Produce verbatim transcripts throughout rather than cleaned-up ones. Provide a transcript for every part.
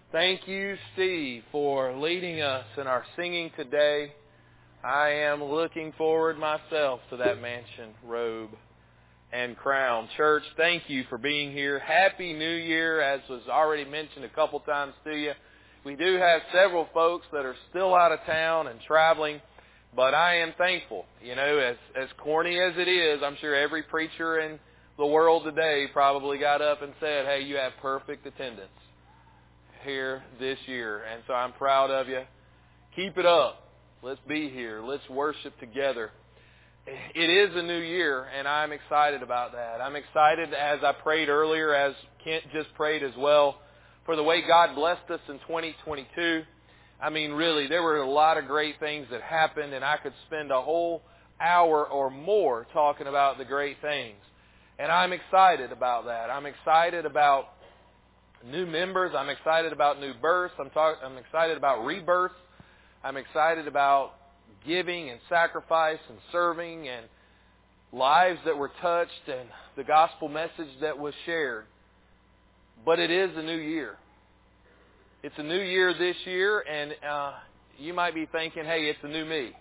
Thank you, Steve, for leading us in our singing today. I am looking forward myself to that mansion robe and crown. Church, thank you for being here. Happy New Year, as was already mentioned a couple times to you. We do have several folks that are still out of town and traveling, but I am thankful. You know, as, as corny as it is, I'm sure every preacher in the world today probably got up and said, hey, you have perfect attendance here this year. And so I'm proud of you. Keep it up. Let's be here. Let's worship together. It is a new year, and I'm excited about that. I'm excited, as I prayed earlier, as Kent just prayed as well, for the way God blessed us in twenty twenty-two. I mean, really, there were a lot of great things that happened, and I could spend a whole hour or more talking about the great things. And I'm excited about that. I'm excited about new members. I'm excited about new births. I'm, talk- I'm excited about rebirth. I'm excited about giving and sacrifice and serving and lives that were touched and the gospel message that was shared. But it is a new year. It's a new year this year, and uh, you might be thinking, hey, it's a new me.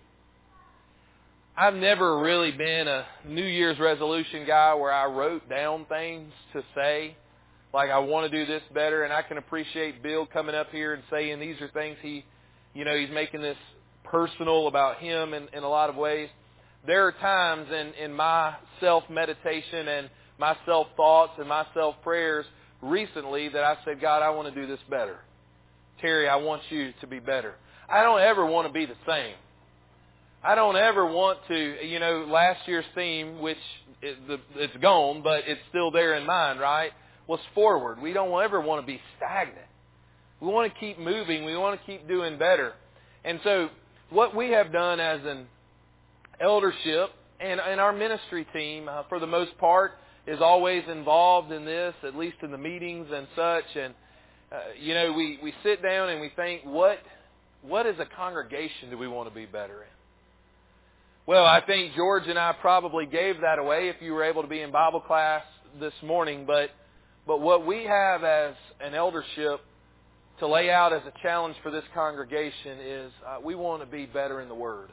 I've never really been a New Year's resolution guy where I wrote down things to say, like I want to do this better, and I can appreciate Bill coming up here and saying these are things he, you know, he's making this personal about him in, in a lot of ways. There are times in, in my self-meditation and my self-thoughts and my self-prayers recently that I said, God, I want to do this better. Terry, I want you to be better. I don't ever want to be the same. I don't ever want to, you know, last year's theme, which is the, it's gone, but it's still there in mind, right, was forward. We don't ever want to be stagnant. We want to keep moving. We want to keep doing better. And so what we have done as an eldership and, and our ministry team, uh, for the most part, is always involved in this, at least in the meetings and such. And, uh, you know, we, we sit down and we think, what what as a congregation do we want to be better in? Well, I think George and I probably gave that away if you were able to be in Bible class this morning. But but what we have as an eldership to lay out as a challenge for this congregation is uh, we want to be better in the Word.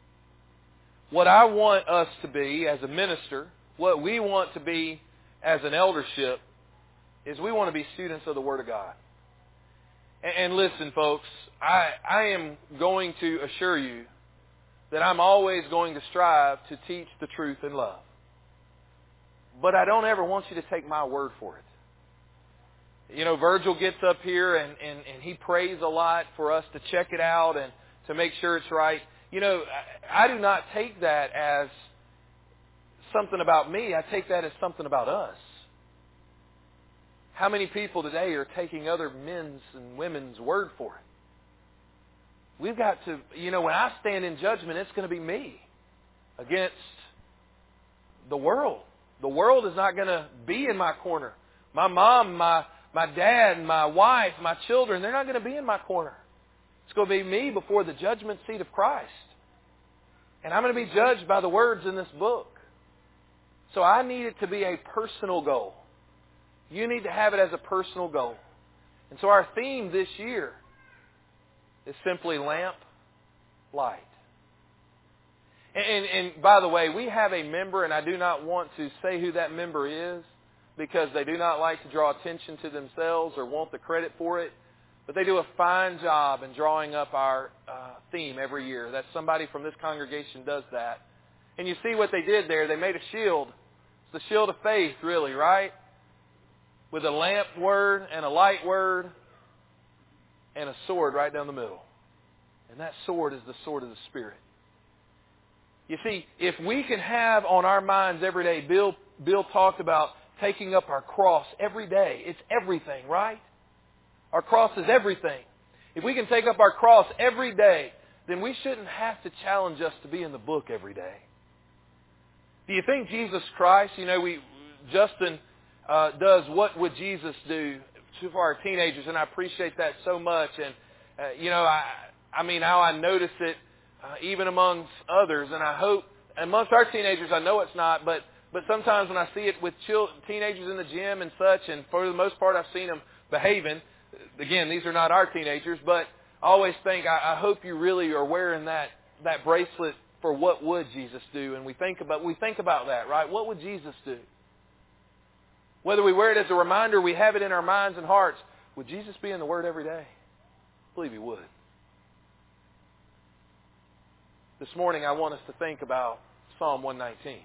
What I want us to be as a minister, what we want to be as an eldership, is we want to be students of the Word of God. And, and listen, folks, I, I am going to assure you that I'm always going to strive to teach the truth in love. But I don't ever want you to take my word for it. You know, Virgil gets up here and, and, and he prays a lot for us to check it out and to make sure it's right. You know, I, I do not take that as something about me. I take that as something about us. How many people today are taking other men's and women's word for it? We've got to, you know, when I stand in judgment, it's going to be me against the world. The world is not going to be in my corner. My mom, my my dad, my wife, my children, they're not going to be in my corner. It's going to be me before the judgment seat of Christ. And I'm going to be judged by the words in this book. So I need it to be a personal goal. You need to have it as a personal goal. And so our theme this year is simply lamp, light. And, and, and by the way, we have a member, and I do not want to say who that member is because they do not like to draw attention to themselves or want the credit for it. But they do a fine job in drawing up our uh, theme every year. That's somebody from this congregation does that. And you see what they did there. They made a shield. It's the shield of faith, really, right? With a lamp word and a light word and a sword right down the middle. And that sword is the sword of the Spirit. You see, if we can have on our minds every day, Bill, Bill talked about taking up our cross every day. It's everything, right? Our cross is everything. If we can take up our cross every day, then we shouldn't have to challenge us to be in the book every day. Do you think Jesus Christ, you know, we Justin uh, does What Would Jesus Do for our teenagers, and I appreciate that so much. And, uh, you know, I, I mean, how I notice it uh, even amongst others, and I hope, amongst our teenagers, I know it's not, but But sometimes when I see it with children, teenagers in the gym and such, and for the most part I've seen them behaving, again, these are not our teenagers, but I always think, I, I hope you really are wearing that, that bracelet for what would Jesus do. And we think about, we think about that, right? What would Jesus do? Whether we wear it as a reminder, we have it in our minds and hearts. Would Jesus be in the Word every day? I believe He would. This morning I want us to think about Psalm one nineteen.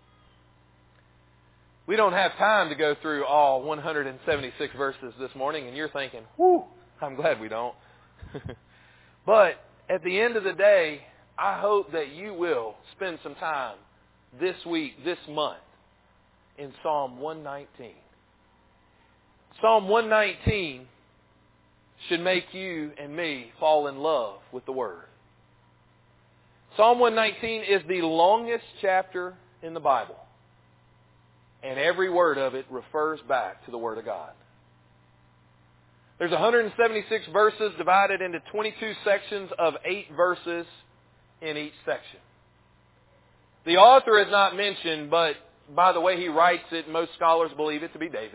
We don't have time to go through all one hundred seventy-six verses this morning, and you're thinking, whew, I'm glad we don't. But at the end of the day, I hope that you will spend some time this week, this month, in Psalm one nineteen. Psalm one nineteen should make you and me fall in love with the Word. Psalm one nineteen is the longest chapter in the Bible. And every word of it refers back to the Word of God. There's one hundred seventy-six verses divided into twenty-two sections of eight verses in each section. The author is not mentioned, but by the way he writes it, most scholars believe it to be David.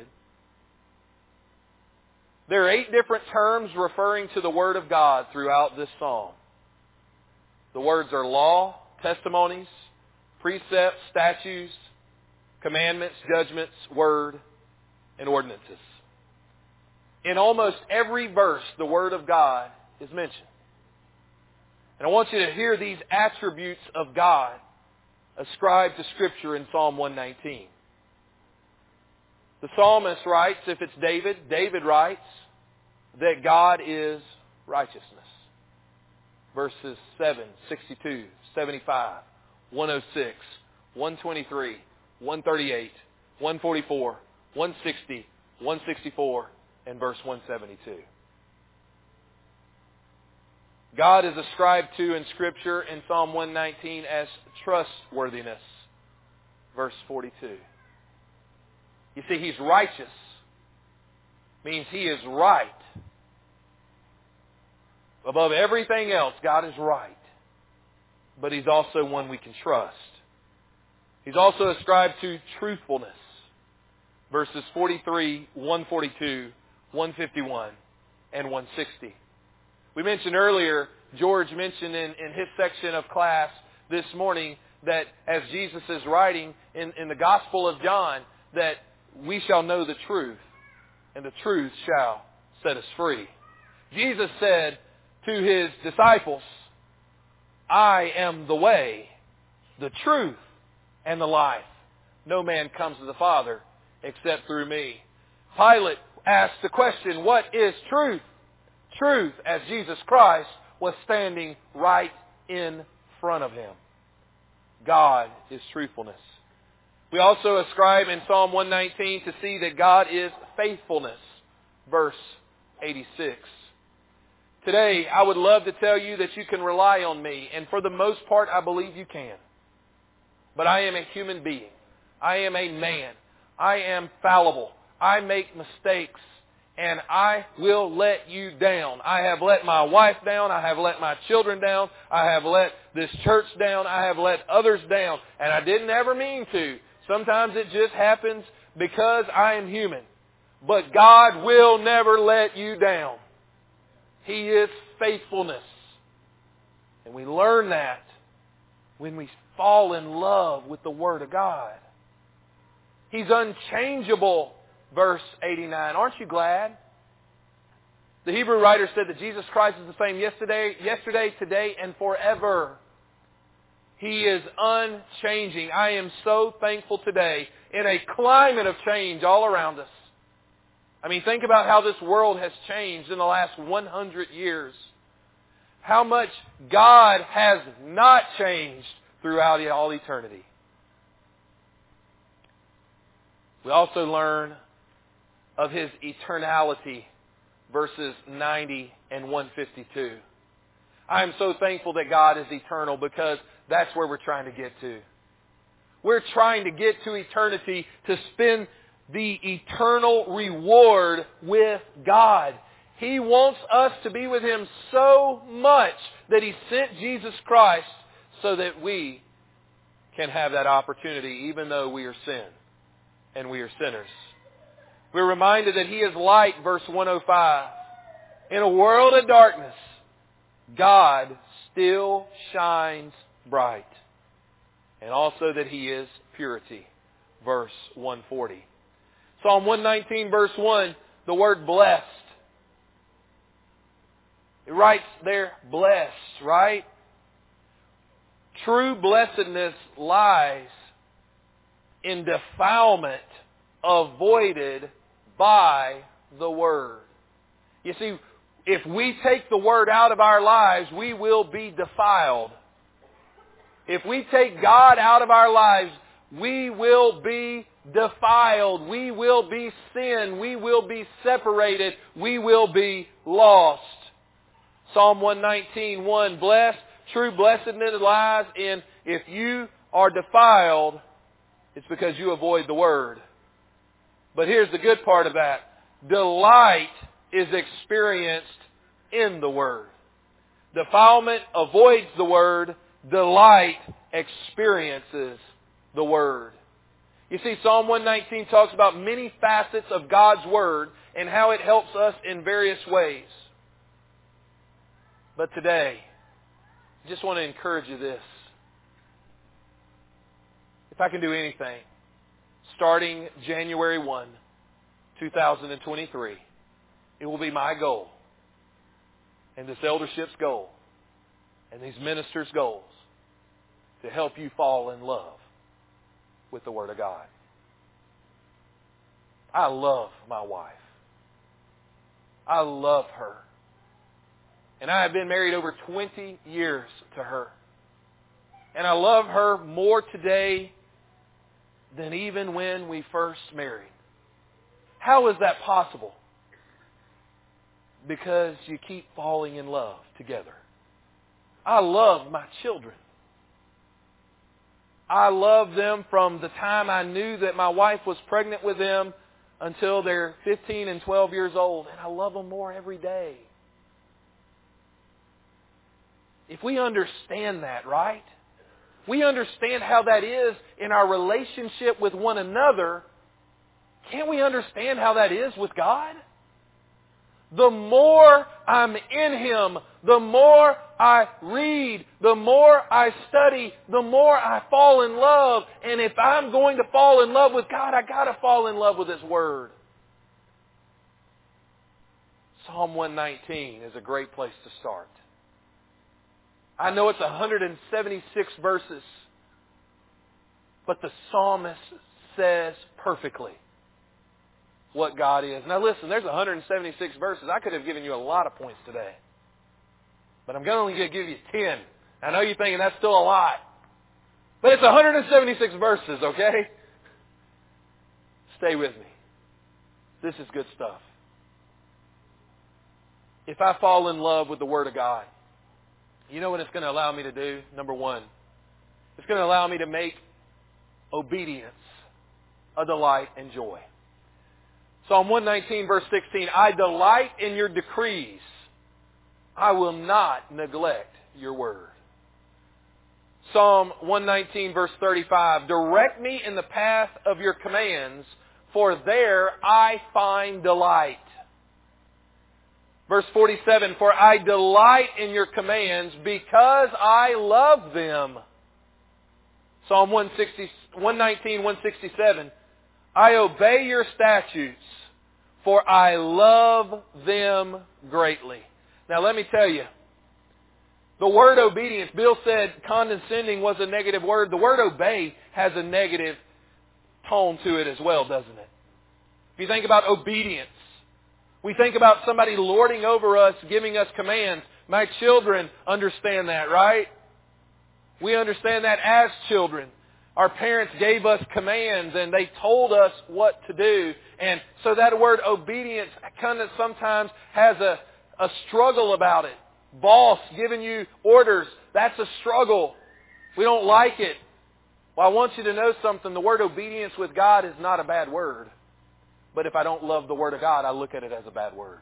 There are eight different terms referring to the Word of God throughout this psalm. The words are law, testimonies, precepts, statutes, commandments, judgments, word, and ordinances. In almost every verse, the Word of God is mentioned. And I want you to hear these attributes of God ascribed to Scripture in Psalm one nineteen. The psalmist writes, if it's David, David writes that God is righteousness. Verses seven, sixty-two, seventy-five, one oh six, one twenty-three, one thirty-eight, one forty-four, one sixty, one sixty-four, and verse one seventy-two. God is ascribed to in Scripture in Psalm one nineteen as trustworthiness. Verse forty-two. You see, He's righteous. Means He is right. Above everything else, God is right. But He's also one we can trust. He's also ascribed to truthfulness. Verses forty-three, one forty-two, one fifty-one, and one sixty. We mentioned earlier, George mentioned in, in his section of class this morning that as Jesus is writing in, in the Gospel of John, that we shall know the truth, and the truth shall set us free. Jesus said to His disciples, I am the way, the truth, and the life. No man comes to the Father except through me. Pilate asked the question, what is truth? Truth, as Jesus Christ was standing right in front of Him. God is truthfulness. We also ascribe in Psalm one nineteen to see that God is faithfulness. Verse eighty-six. Today, I would love to tell you that you can rely on me, and for the most part, I believe you can. But I am a human being. I am a man. I am fallible. I make mistakes, and I will let you down. I have let my wife down. I have let my children down. I have let this church down. I have let others down, and I didn't ever mean to. Sometimes it just happens because I am human. But God will never let you down. He is faithfulness. And we learn that when we fall in love with the Word of God. He's unchangeable, verse eighty-nine. Aren't you glad? The Hebrew writer said that Jesus Christ is the same yesterday, yesterday, today, and forever. He is unchanging. I am so thankful today in a climate of change all around us. I mean, think about how this world has changed in the last one hundred years. How much God has not changed throughout all eternity. We also learn of His eternality, verses ninety and one fifty-two. I am so thankful that God is eternal because that's where we're trying to get to. We're trying to get to eternity to spend the eternal reward with God. He wants us to be with Him so much that He sent Jesus Christ so that we can have that opportunity even though we are sin and we are sinners. We're reminded that He is light, verse one oh five. In a world of darkness, God still shines bright. And also that He is purity. Verse one forty. Psalm one nineteen verse one, the word blessed. It writes there, blessed, right? True blessedness lies in defilement avoided by the Word. You see, if we take the Word out of our lives, we will be defiled. If we take God out of our lives, we will be defiled. We will be sin. We will be separated. We will be lost. Psalm one nineteen, one, blessed, true blessedness lies in if you are defiled, it's because you avoid the Word. But here's the good part of that. Delight is experienced in the Word. Defilement avoids the Word. Delight experiences the Word. You see, Psalm one nineteen talks about many facets of God's Word and how it helps us in various ways. But today, I just want to encourage you this. If I can do anything, starting January first, two thousand twenty-three, it will be my goal, and this eldership's goal, and these ministers' goals, to help you fall in love with the Word of God. I love my wife. I love her. And I have been married over twenty years to her. And I love her more today than even when we first married. How is that possible? Because you keep falling in love together. I love my children. I love them from the time I knew that my wife was pregnant with them until they're fifteen and twelve years old. And I love them more every day. If we understand that, right? We understand how that is in our relationship with one another. Can't we understand how that is with God? The more I'm in Him, the more I read, the more I study, the more I fall in love. And if I'm going to fall in love with God, I got to fall in love with His Word. Psalm one nineteen is a great place to start. I know it's one hundred seventy-six verses, but the psalmist says perfectly what God is. Now listen, there's one hundred seventy-six verses. I could have given you a lot of points today, but I'm only going to give you ten. I know you're thinking that's still a lot, but it's one hundred seventy-six verses, okay? Stay with me. This is good stuff. If I fall in love with the Word of God, you know what it's going to allow me to do? Number one, it's going to allow me to make obedience a delight and joy. Psalm one nineteen verse sixteen, I delight in your decrees. I will not neglect your word. Psalm one nineteen verse thirty-five, direct me in the path of your commands, for there I find delight. Verse forty-seven, for I delight in your commands because I love them. Psalm one nineteen, one sixty-seven, I obey your statutes, for I love them greatly. Now let me tell you, the word obedience, Bill said condescending was a negative word. The word obey has a negative tone to it as well, doesn't it? If you think about obedience, we think about somebody lording over us, giving us commands. My children understand that, right? We understand that as children. Our parents gave us commands and they told us what to do. And so that word obedience kind of sometimes has a, a struggle about it. Boss giving you orders, that's a struggle. We don't like it. Well, I want you to know something. The word obedience with God is not a bad word. But if I don't love the Word of God, I look at it as a bad word.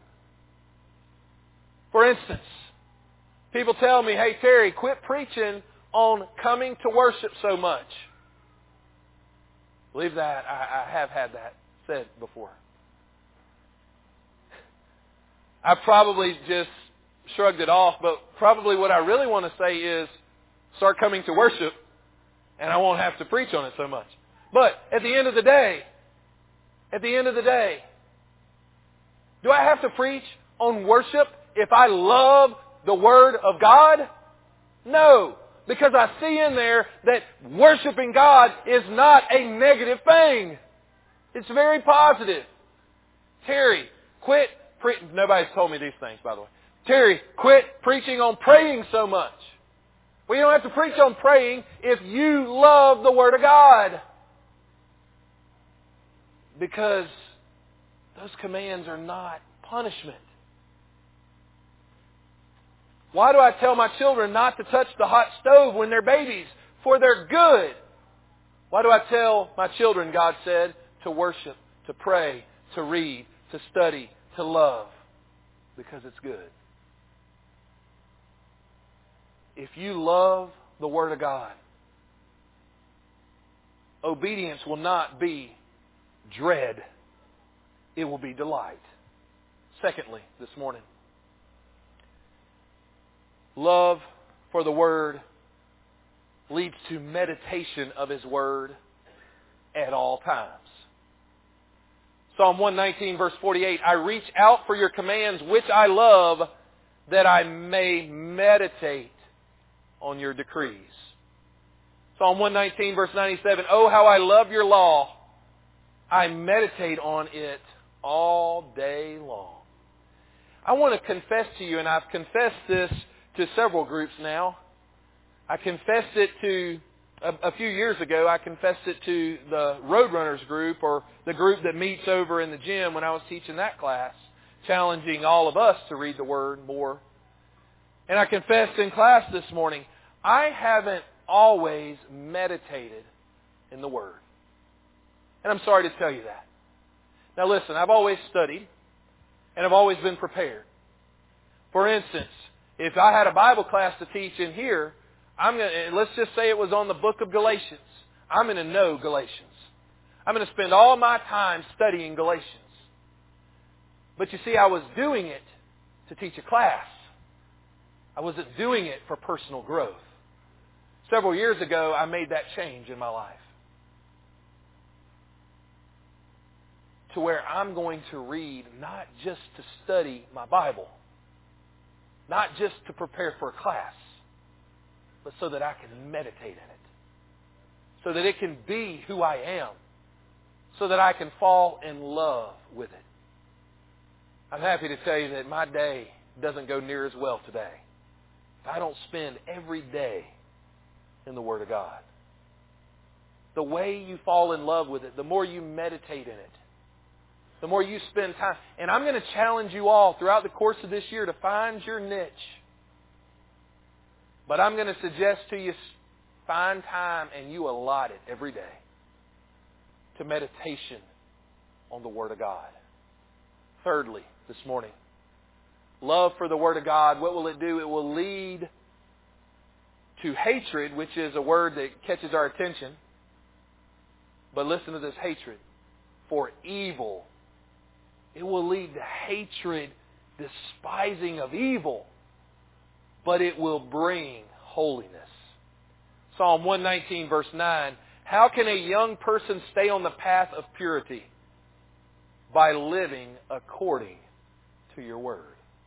For instance, people tell me, hey Terry, quit preaching on coming to worship so much. Believe that. I, I have had that said before. I probably just shrugged it off, but probably what I really want to say is start coming to worship and I won't have to preach on it so much. But at the end of the day, at the end of the day, do I have to preach on worship if I love the Word of God? No, because I see in there that worshiping God is not a negative thing. It's very positive. Terry, quit pre- Nobody's told me these things, by the way. Terry, quit preaching on praying so much. Well, you don't have to preach on praying if you love the Word of God. Because those commands are not punishment. Why do I tell my children not to touch the hot stove when they're babies? For they're good. Why do I tell my children, God said, to worship, to pray, to read, to study, to love? Because it's good. If you love the Word of God, obedience will not be dread. It will be delight. Secondly, this morning, love for the Word leads to meditation of His Word at all times. Psalm one nineteen, verse forty-eight, I reach out for your commands, which I love, that I may meditate on your decrees. Psalm one nineteen, verse ninety-seven, oh, how I love your law. I meditate on it all day long. I want to confess to you, and I've confessed this to several groups now. I confessed it to, a, a few years ago, I confessed it to the Roadrunners group, or the group that meets over in the gym when I was teaching that class, challenging all of us to read the Word more. And I confessed in class this morning, I haven't always meditated in the Word. And I'm sorry to tell you that. Now listen, I've always studied, and I've always been prepared. For instance, if I had a Bible class to teach in here, I'm going to, let's just say it was on the book of Galatians. I'm going to know Galatians. I'm going to spend all my time studying Galatians. But you see, I was doing it to teach a class. I wasn't doing it for personal growth. Several years ago, I made that change in my life. To where I'm going to read not just to study my Bible, not just to prepare for a class, but so that I can meditate in it. So that it can be who I am. So that I can fall in love with it. I'm happy to tell you that my day doesn't go near as well today if I don't spend every day in the Word of God. The way you fall in love with it, the more you meditate in it, the more you spend time. And I'm going to challenge you all throughout the course of this year to find your niche. But I'm going to suggest to you, find time and you allot it every day to meditation on the Word of God. Thirdly, this morning, love for the Word of God, what will it do? It will lead to hatred, which is a word that catches our attention. But listen to this, hatred for evil. It will lead to hatred, despising of evil, but it will bring holiness. Psalm one nineteen, verse nine, how can a young person stay on the path of purity? By living according to your word.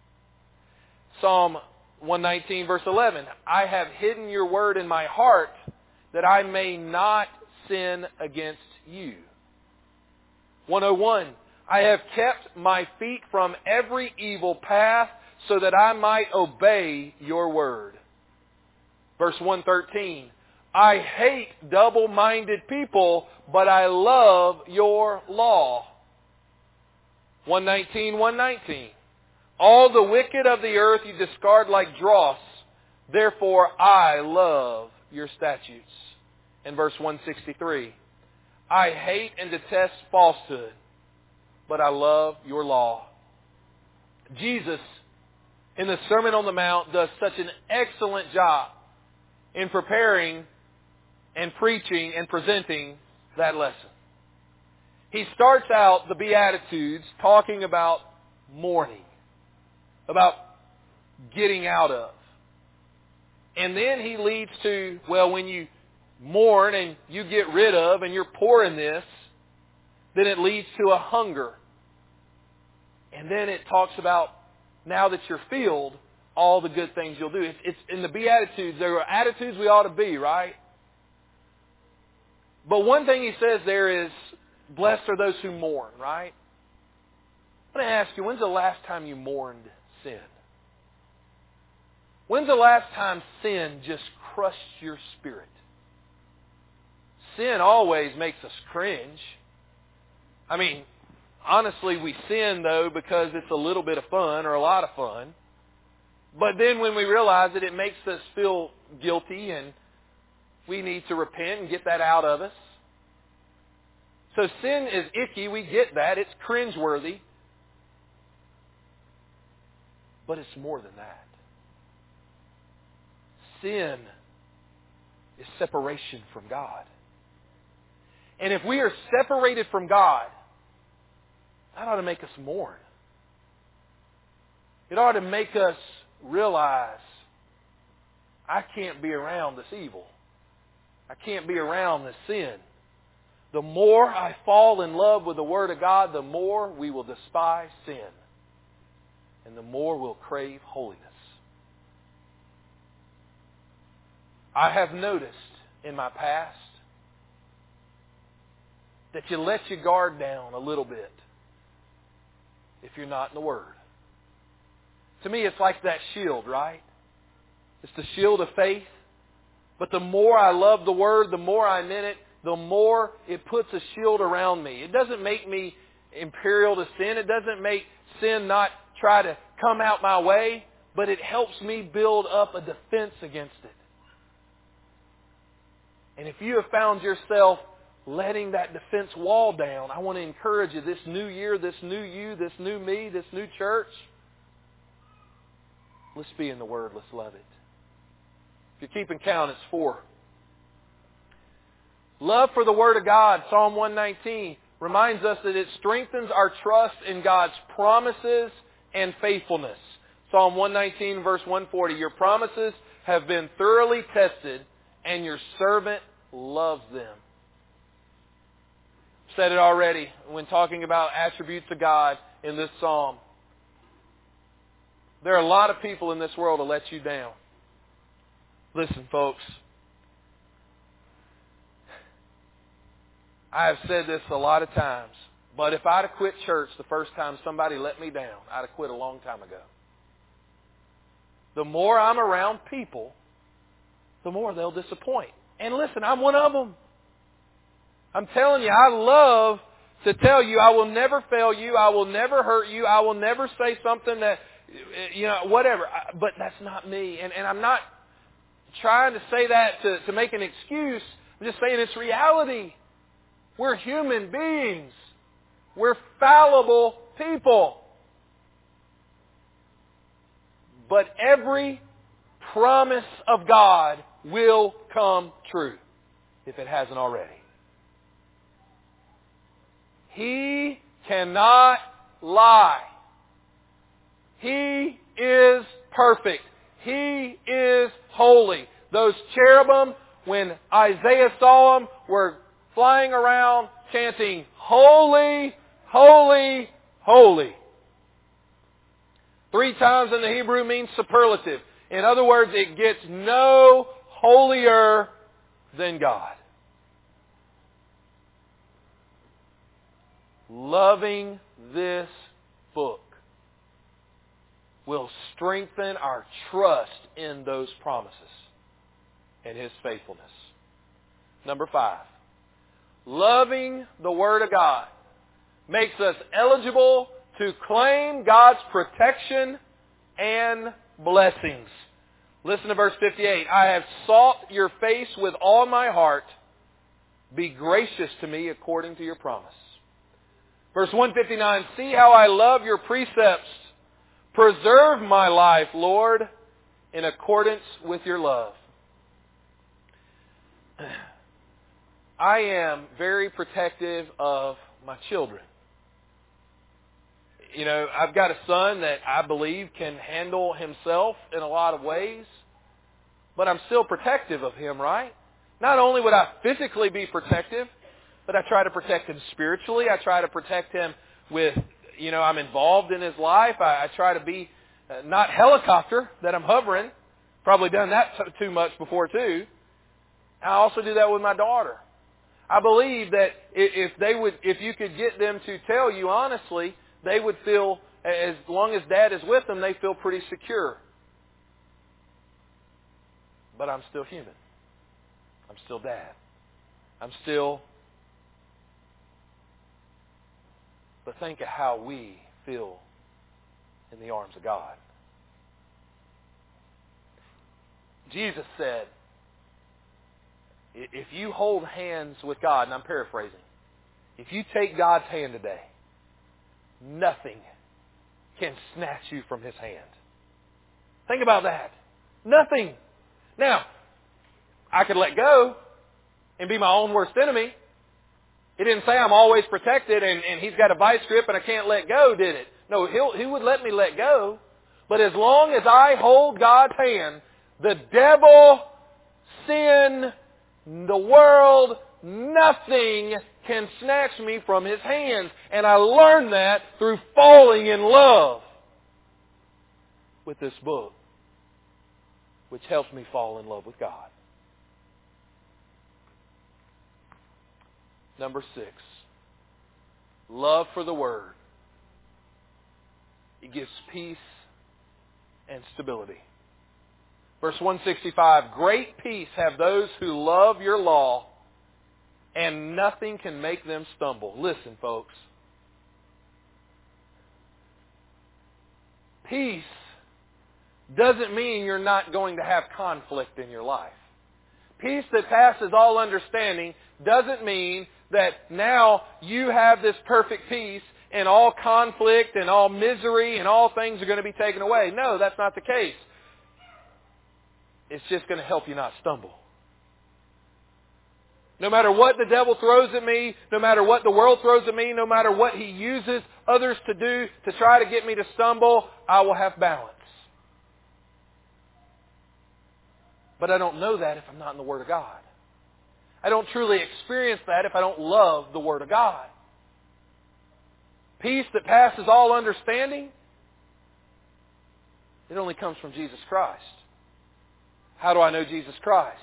Psalm one nineteen, verse eleven, I have hidden your word in my heart that I may not sin against you. one oh one, I have kept my feet from every evil path so that I might obey your word. Verse one thirteen, I hate double-minded people, but I love your law. one nineteen, one nineteen, all the wicked of the earth you discard like dross. Therefore I love your statutes. And verse one sixty-three, I hate and detest falsehood, but I love your law. Jesus, in the Sermon on the Mount, does such an excellent job in preparing and preaching and presenting that lesson. He starts out the Beatitudes talking about mourning. about getting out of. And then he leads to, well, when you mourn and you get rid of and you're poor in this, then it leads to a hunger. And then it talks about, now that you're filled, all the good things you'll do. It's, it's in the Beatitudes. There are attitudes we ought to be, right? But one thing he says there is, blessed are those who mourn, right? I want to ask you, when's the last time you mourned sin? When's the last time sin just crushed your spirit? Sin always makes us cringe. I mean, honestly, we sin, though, because it's a little bit of fun or a lot of fun. But then when we realize it, it makes us feel guilty and we need to repent and get that out of us. So sin is icky. We get that. It's cringeworthy. But it's more than that. Sin is separation from God. And if we are separated from God, that ought to make us mourn. It ought to make us realize, I can't be around this evil. I can't be around this sin. The more I fall in love with the Word of God, the more we will despise sin. And the more we'll crave holiness. I have noticed in my past that you let your guard down a little bit if you're not in the Word. To me, it's like that shield, right? It's the shield of faith. But the more I love the Word, the more I'm in it, the more it puts a shield around me. It doesn't make me imperial to sin. It doesn't make sin not try to come out my way. But it helps me build up a defense against it. And if you have found yourself letting that defense wall down, I want to encourage you this new year, this new you, this new me, this new church. Let's be in the Word. Let's love it. If you're keeping count, it's four. Love for the Word of God, Psalm one nineteen, reminds us that it strengthens our trust in God's promises and faithfulness. Psalm one nineteen, verse one forty, your promises have been thoroughly tested, and your servant loves them. I've said it already when talking about attributes of God in this psalm. There are a lot of people in this world that let you down. Listen, folks. I have said this a lot of times, but if I'd have quit church the first time somebody let me down, I'd have quit a long time ago. The more I'm around people, the more they'll disappoint. And listen, I'm one of them. I'm telling you, I love to tell you I will never fail you. I will never hurt you. I will never say something that, you know, whatever. But that's not me. And, and I'm not trying to say that to, to make an excuse. I'm just saying it's reality. We're human beings. We're fallible people. But every promise of God will come true if it hasn't already. He cannot lie. He is perfect. He is holy. Those cherubim, when Isaiah saw them, were flying around chanting, holy, holy, holy. Three times in the Hebrew means superlative. In other words, it gets no holier than God. Loving this book will strengthen our trust in those promises and His faithfulness. Number five, loving the Word of God makes us eligible to claim God's protection and blessings. Listen to verse fifty-eight. I have sought your face with all my heart. Be gracious to me according to your promise. Verse one fifty-nine. See how I love your precepts. Preserve my life, Lord, in accordance with your love. I am very protective of my children. you know, I've got a son that I believe can handle himself in a lot of ways, but I'm still protective of him, right? Not only would I physically be protective, but I try to protect him spiritually. I try to protect him with, you know, I'm involved in his life. I, I try to be uh, not helicopter, that I'm hovering. Probably done that t- too much before too. I also do that with my daughter. I believe that if they would, if you could get them to tell you honestly, they would feel, as long as Dad is with them, they feel pretty secure. But I'm still human. I'm still Dad. I'm still... But think of how we feel in the arms of God. Jesus said, if you hold hands with God, and I'm paraphrasing, if you take God's hand today, nothing can snatch you from His hand. Think about that. Nothing. Now, I could let go and be my own worst enemy. It didn't say I'm always protected and, and He's got a vice grip and I can't let go, did it? No, he'll, He would let me let go. But as long as I hold God's hand, the devil, sin, the world, nothing can snatch me from His hands. And I learned that through falling in love with this book, which helps me fall in love with God. Number six, love for the Word. It gives peace and stability. Verse one sixty-five, great peace have those who love your law, and nothing can make them stumble. Listen, folks. Peace doesn't mean you're not going to have conflict in your life. Peace that passes all understanding doesn't mean that now you have this perfect peace and all conflict and all misery and all things are going to be taken away. No, that's not the case. It's just going to help you not stumble. No matter what the devil throws at me, no matter what the world throws at me, no matter what he uses others to do to try to get me to stumble, I will have balance. But I don't know that if I'm not in the Word of God. I don't truly experience that if I don't love the Word of God. Peace that passes all understanding, it only comes from Jesus Christ. How do I know Jesus Christ?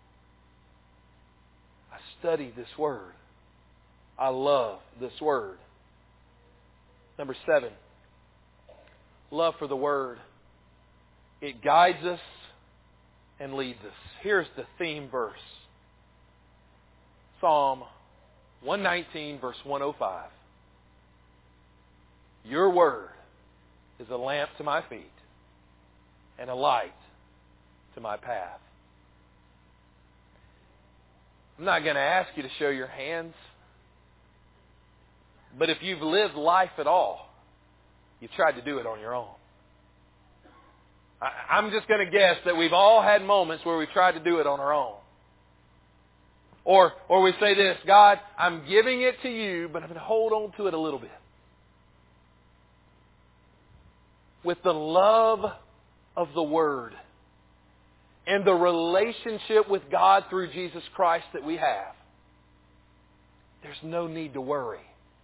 I study this Word. I love this Word. Number seven, love for the Word. It guides us and leads us. Here's the theme verse. Psalm one nineteen, verse one oh five. Your Word is a lamp to my feet and a light to my path. I'm not going to ask you to show your hands, but if you've lived life at all, you've tried to do it on your own. I'm just going to guess that we've all had moments where we've tried to do it on our own. Or, or we say this, God, I'm giving it to you, but I'm going to hold on to it a little bit. With the love of the Word and the relationship with God through Jesus Christ that we have, there's no need to worry.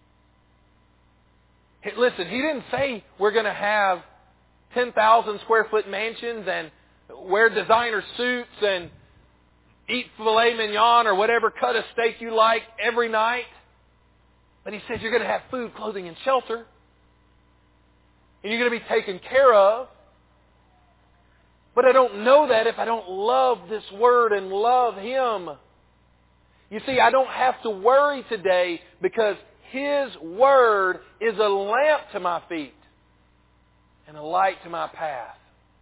Hey, listen, He didn't say we're going to have ten thousand square foot mansions and wear designer suits and eat filet mignon or whatever cut of steak you like every night. But He says you're going to have food, clothing, and shelter. And you're going to be taken care of. But I don't know that if I don't love this Word and love Him. You see, I don't have to worry today because His Word is a lamp to my feet and a light to my path.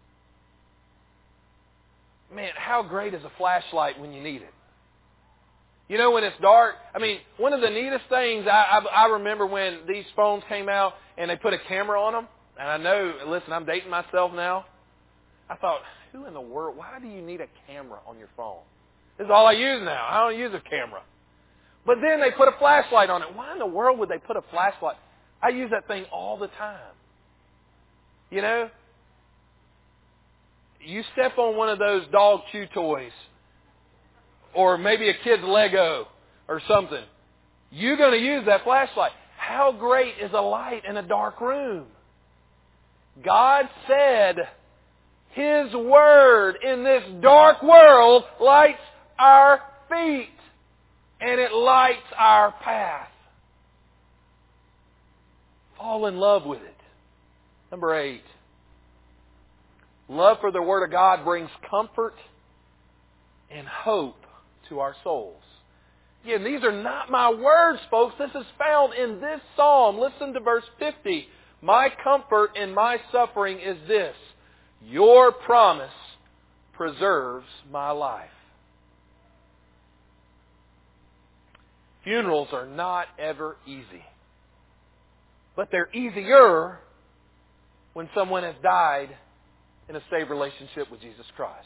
Man, how great is a flashlight when you need it? You know, when it's dark, I mean, one of the neatest things, I, I, I remember when these phones came out and they put a camera on them. And I know, listen, I'm dating myself now. I thought, who in the world, why do you need a camera on your phone? This is all I use now. I don't use a camera. But then they put a flashlight on it. Why in the world would they put a flashlight? I use that thing all the time. You know, you step on one of those dog chew toys, or maybe a kid's Lego or something, you're going to use that flashlight. How great is a light in a dark room? God said His Word in this dark world lights our feet, and it lights our path. Fall in love with it. Number eight. Love for the Word of God brings comfort and hope to our souls. Again, these are not my words, folks. This is found in this psalm. Listen to verse fifty. My comfort in my suffering is this: your promise preserves my life. Funerals are not ever easy. But they're easier when someone has died in a saved relationship with Jesus Christ.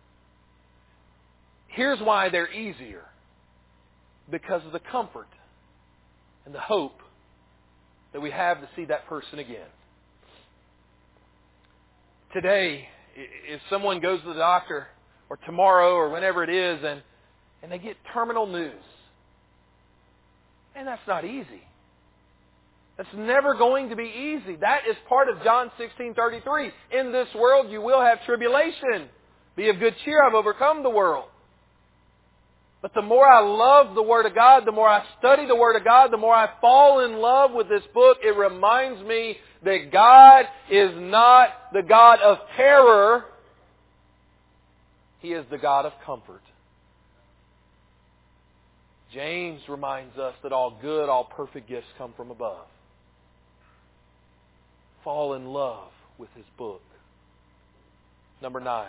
Here's why they're easier. Because of the comfort and the hope that we have to see that person again. Today, if someone goes to the doctor, or tomorrow, or whenever it is, and, and they get terminal news, and that's not easy. That's never going to be easy. That is part of John sixteen thirty-three. In this world you will have tribulation. Be of good cheer, I've overcome the world. But the more I love the Word of God, the more I study the Word of God, the more I fall in love with this book, it reminds me that God is not the God of terror. He is the God of comfort. James reminds us that all good, all perfect gifts come from above. Fall in love with His book. Number nine.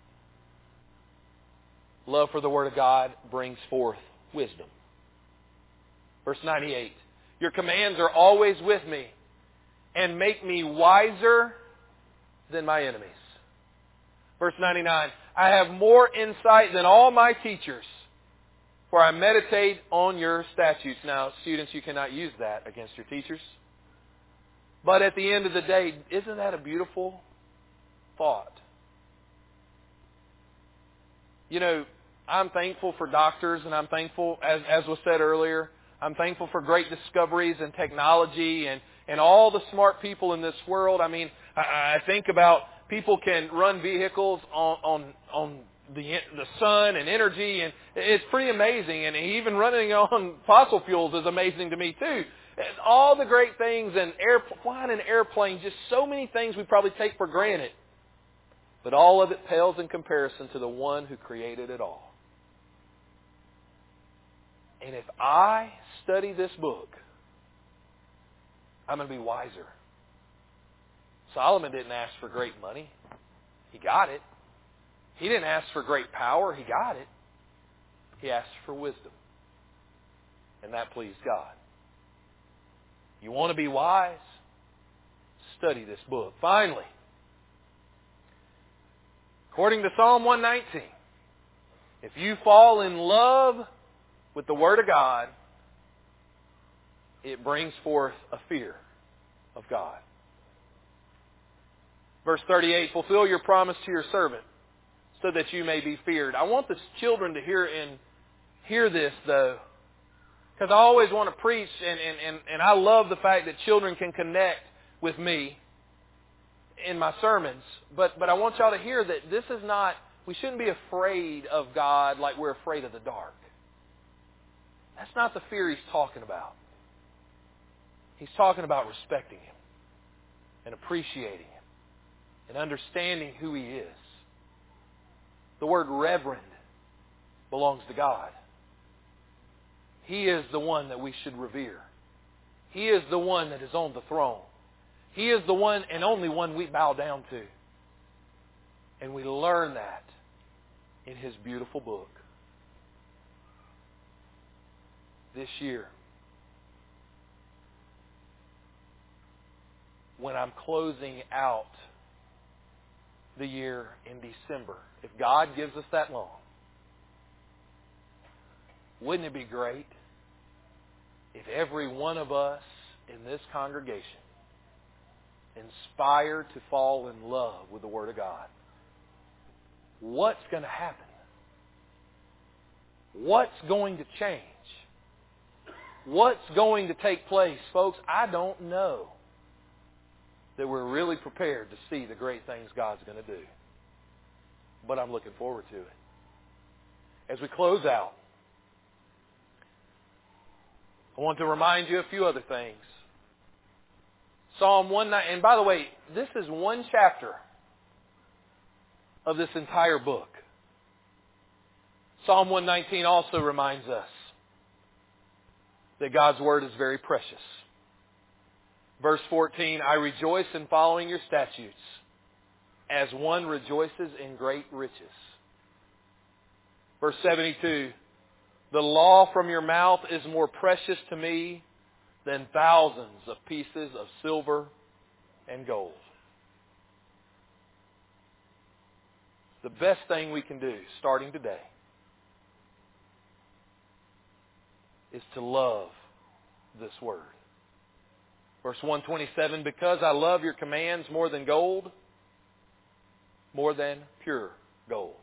Love for the Word of God brings forth wisdom. Verse ninety-eight. Your commands are always with me and make me wiser than my enemies. Verse ninety-nine. I have more insight than all my teachers, for I meditate on your statutes. Now, students, you cannot use that against your teachers. But at the end of the day, isn't that a beautiful thought? You know, I'm thankful for doctors, and I'm thankful, as, as was said earlier, I'm thankful for great discoveries and technology and, and all the smart people in this world. I mean, I, I think about people can run vehicles on, on, on the, the sun and energy, and it's pretty amazing. And even running on fossil fuels is amazing to me too. And all the great things, and air, flying an airplane, just so many things we probably take for granted. But all of it pales in comparison to the one who created it all. And if I study this book, I'm going to be wiser. Solomon didn't ask for great money. He got it. He didn't ask for great power. He got it. He asked for wisdom. And that pleased God. You want to be wise? Study this book. Finally, according to Psalm one nineteen, if you fall in love with the Word of God, it brings forth a fear of God. Verse thirty-eight, fulfill your promise to your servant so that you may be feared. I want the children to hear and hear this, though, because I always want to preach, and, and, and, and I love the fact that children can connect with me in my sermons. But, but I want y'all to hear that this is not, we shouldn't be afraid of God like we're afraid of the dark. That's not the fear He's talking about. He's talking about respecting Him and appreciating Him and understanding who He is. The word reverend belongs to God. He is the one that we should revere. He is the one that is on the throne. He is the one and only one we bow down to. And we learn that in His beautiful book. This year, when I'm closing out the year in December, if God gives us that long, wouldn't it be great if every one of us in this congregation inspired to fall in love with the Word of God, what's going to happen? What's going to change? What's going to take place? Folks, I don't know that we're really prepared to see the great things God's going to do. But I'm looking forward to it. As we close out, I want to remind you a few other things. Psalm one nineteen, and by the way, this is one chapter of this entire book. Psalm one nineteen also reminds us that God's Word is very precious. Verse fourteen, I rejoice in following your statutes, as one rejoices in great riches. Verse seventy-two, the law from your mouth is more precious to me than thousands of pieces of silver and gold. The best thing we can do, starting today, is to love this Word. Verse one twenty-seven, because I love your commands more than gold, more than pure gold.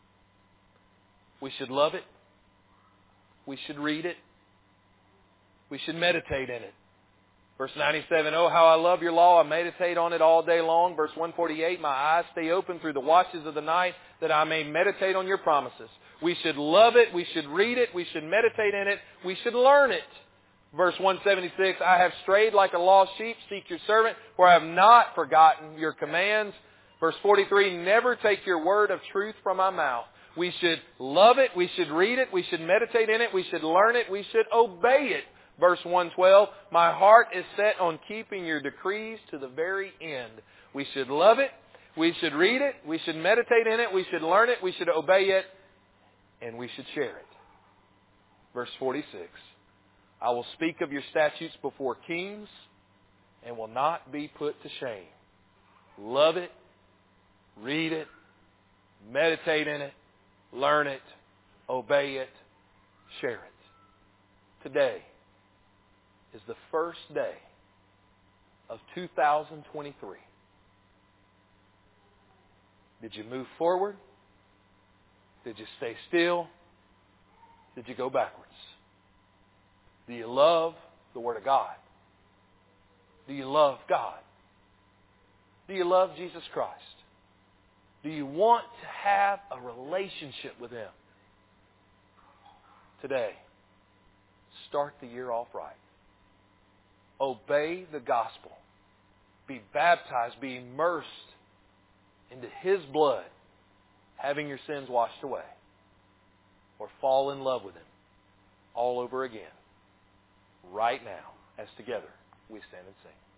We should love it. We should read it. We should meditate in it. Verse ninety-seven, oh, how I love your law. I meditate on it all day long. Verse one forty-eight, my eyes stay open through the watches of the night that I may meditate on your promises. We should love it. We should read it. We should meditate in it. We should learn it. Verse one seventy-six, I have strayed like a lost sheep. Seek your servant, for I have not forgotten your commands. Verse forty-three, never take your word of truth from my mouth. We should love it. We should read it. We should meditate in it. We should learn it. We should obey it. Verse one twelve, my heart is set on keeping your decrees to the very end. We should love it. We should read it. We should meditate in it. We should learn it. We should obey it. And we should share it. Verse forty-six, I will speak of your statutes before kings and will not be put to shame. Love it. Read it. Meditate in it. Learn it. Obey it. Share it. Today is the first day of two thousand twenty-three. Did you move forward? Did you stay still? Did you go backwards? Do you love the Word of God? Do you love God? Do you love Jesus Christ? Do you want to have a relationship with Him? Today, start the year off right. Obey the gospel. Be baptized. Be immersed into His blood, having your sins washed away. Or fall in love with Him all over again. Right now, as together we stand and sing.